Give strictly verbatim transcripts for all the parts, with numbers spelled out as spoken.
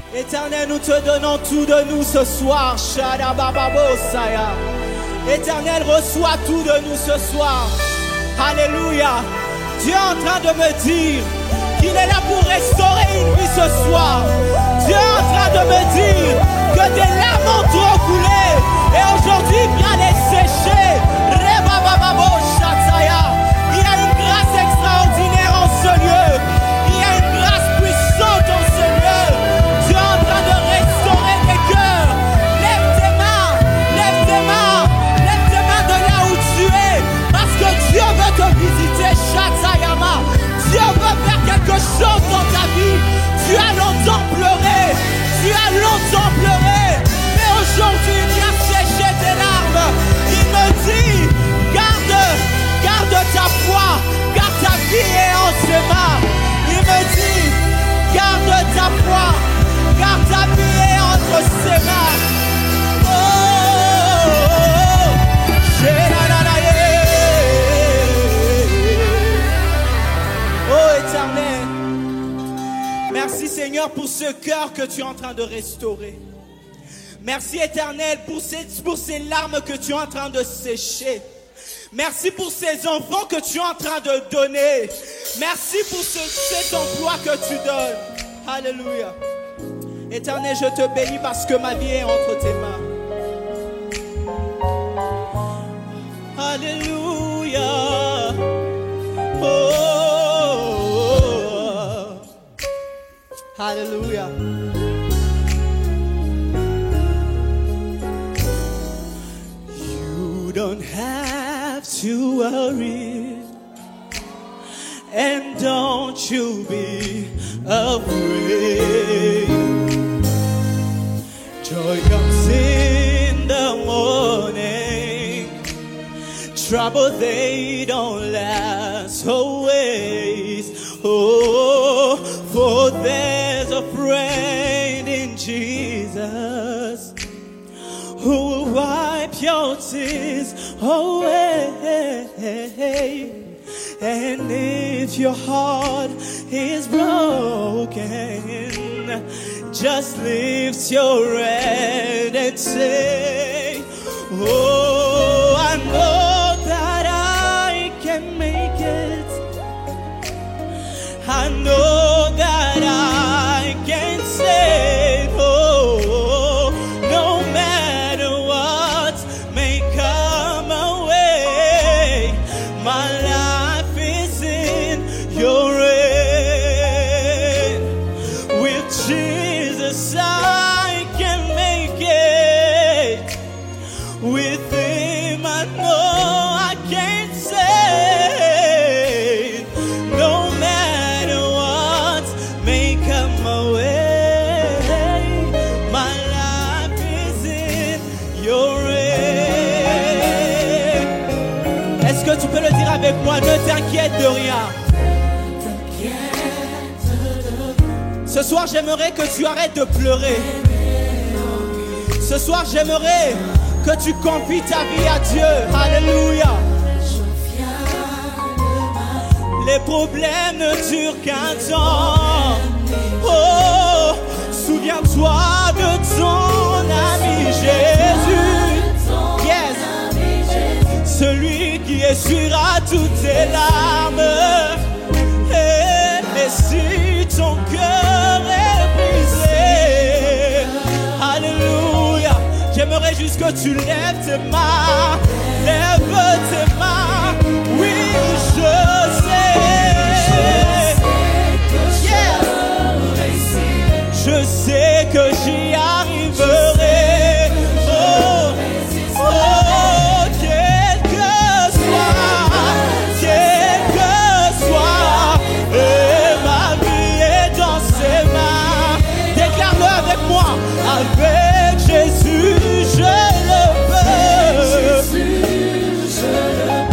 Éternel, nous te donnons tout de nous ce soir. Éternel, reçois tout de nous ce soir. Alléluia. Dieu est en train de me dire qu'il est là pour restaurer une vie ce soir. Dieu est en train de me dire que des larmes ont trop coulé et aujourd'hui il vient les sécher. Il y a une grâce extraordinaire en ce lieu. Il y a une grâce puissante en ce lieu. Dieu est en train de restaurer tes cœurs. Lève tes mains, lève tes mains, lève tes mains de là où tu es. Parce que Dieu veut te visiter, Shatayama. Dieu veut faire quelque chose dans ta vie. Tu as longtemps pleuré, tu as longtemps pleuré. Mais aujourd'hui, il vient sécher tes larmes. Il me dit, garde, garde ta foi, car ta vie est en ses mains. Il me dit, garde ta foi, car ta vie est entre ses mains. Oh, oh, oh, oh, Éternel, merci Seigneur pour ce cœur que tu es en train de restaurer. Merci Éternel pour ces, pour ces larmes que tu es en train de sécher. Merci pour ces enfants que tu es en train de donner. Merci pour ce, cet emploi que tu donnes. Alléluia. Éternel, je te bénis parce que ma vie est entre tes mains. Alléluia. Oh, oh, oh. Alléluia. You don't have to worry, and don't you be afraid. Joy comes in the morning, trouble they don't last always. Oh, for there's a friend in Jesus who will wipe your tears away. And if your heart is broken, just lift your head and say, oh, I know that I can make it. I know that I can say, oh, no matter what may come away, my life is in your hand. With Jesus I can make it. With Him I know I can say, no matter what may come away, my life is in your hand. Est-ce que tu peux le dire avec moi? Ne t'inquiète de rien. Ce soir, j'aimerais que tu arrêtes de pleurer. Ce soir, j'aimerais que tu confies ta vie à Dieu. Alléluia. Les problèmes ne durent qu'un temps. Oh, souviens-toi de ton ami Jésus. Yes. Celui qui essuiera toutes tes larmes. Et, et si ton cœur est brisé, alléluia, j'aimerais juste que tu lèves tes mains. Lève tes mains. Oui, je sais. Yeah. Je sais que j'y arriverai. Oh, oh, quel que soit, quel que soit, et ma vie est dans ses mains. Déclare-le avec moi. Avec Jésus, je le peux. Jésus, je le peux.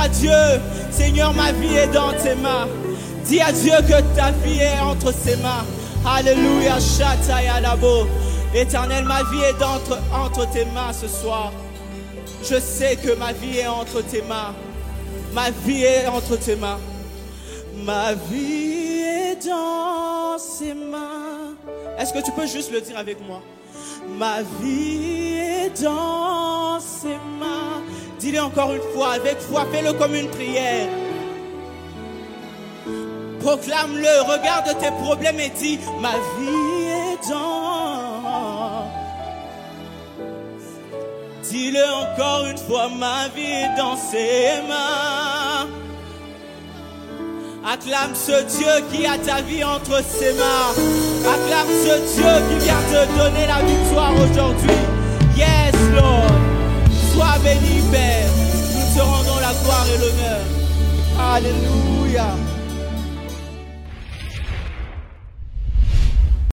Dieu, Seigneur, ma vie est dans tes mains. Dis à Dieu que ta vie est entre ses mains. Alléluia, Shataya Labo. Éternel, ma vie est entre, entre tes mains ce soir. Je sais que ma vie est entre tes mains. Ma vie est entre tes mains. Ma vie est dans ses mains. Est-ce que tu peux juste le dire avec moi? Ma vie est dans ses mains. Dis-le encore une fois, avec foi, fais-le comme une prière. Proclame-le, regarde tes problèmes et dis, ma vie est dans. Dis-le encore une fois, ma vie est dans ses mains. Acclame ce Dieu qui a ta vie entre ses mains. Acclame ce Dieu qui vient te donner la victoire aujourd'hui. Yes, Lord. Sois béni, Père. Nous te rendons la gloire et l'honneur. Alléluia.